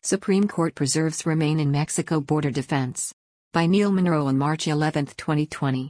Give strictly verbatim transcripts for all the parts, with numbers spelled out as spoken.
Supreme Court preserves Remain in Mexico border defense. By Neil Monroe on March eleventh, twenty twenty.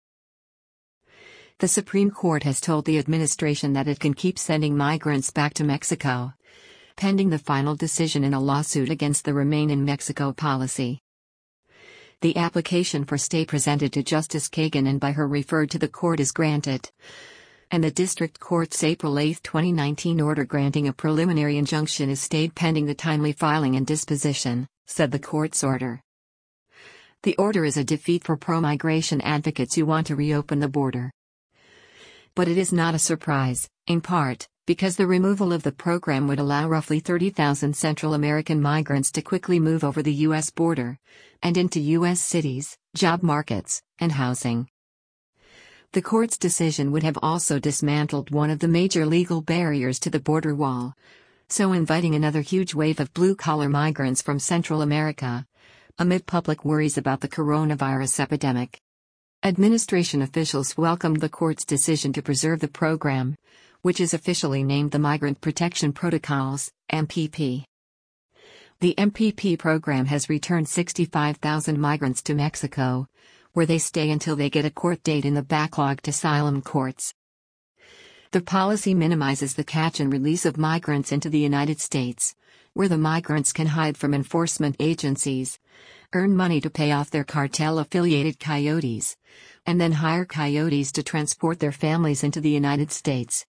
The Supreme Court has told the administration that it can keep sending migrants back to Mexico, pending the final decision in a lawsuit against the Remain in Mexico policy. The application for stay presented to Justice Kagan and by her referred to the court is granted, and the District Court's April eighth, twenty nineteen order granting a preliminary injunction is stayed pending the timely filing and disposition, said the court's order. The order is a defeat for pro-migration advocates who want to reopen the border. But it is not a surprise, in part, because the removal of the program would allow roughly thirty thousand Central American migrants to quickly move over the U S border, and into U S cities, job markets, and housing. The court's decision would have also dismantled one of the major legal barriers to the border wall, so inviting another huge wave of blue-collar migrants from Central America, amid public worries about the coronavirus epidemic. Administration officials welcomed the court's decision to preserve the program, which is officially named the Migrant Protection Protocols, M P P. The M P P program has returned sixty-five thousand migrants to Mexico, where they stay until they get a court date in the backlogged asylum courts. The policy minimizes the catch and release of migrants into the United States, where the migrants can hide from enforcement agencies, earn money to pay off their cartel-affiliated coyotes, and then hire coyotes to transport their families into the United States.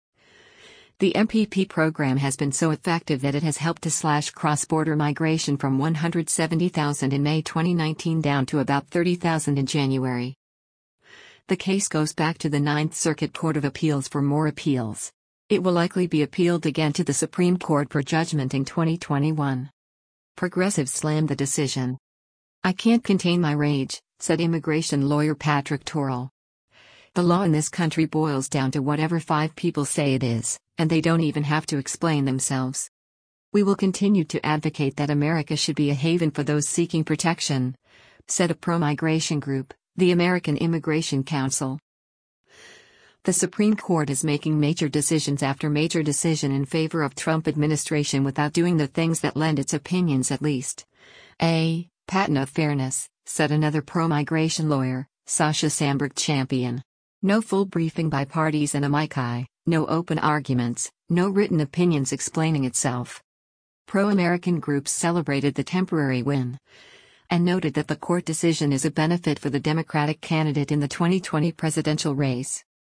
The M P P program has been so effective that it has helped to slash cross-border migration from one hundred seventy thousand in May twenty nineteen down to about thirty thousand in January. The case goes back to the Ninth Circuit Court of Appeals for more appeals. It will likely be appealed again to the Supreme Court for judgment in twenty twenty-one. Progressives slammed the decision. "I can't contain my rage," said immigration lawyer Patrick Torrell. "The law in this country boils down to whatever five people say it is, and they don't even have to explain themselves. We will continue to advocate that America should be a haven for those seeking protection," said a pro-migration group, the American Immigration Council. The Supreme Court is making major decisions after major decision in favor of Trump administration without doing the things that lend its opinions at least a patent of fairness, said another pro-migration lawyer, Sasha Sandberg Champion. No full briefing by parties and amici, no open arguments, no written opinions explaining itself. Pro-American groups celebrated the temporary win, and noted that the court decision is a benefit for the Democratic candidate in the twenty twenty presidential race.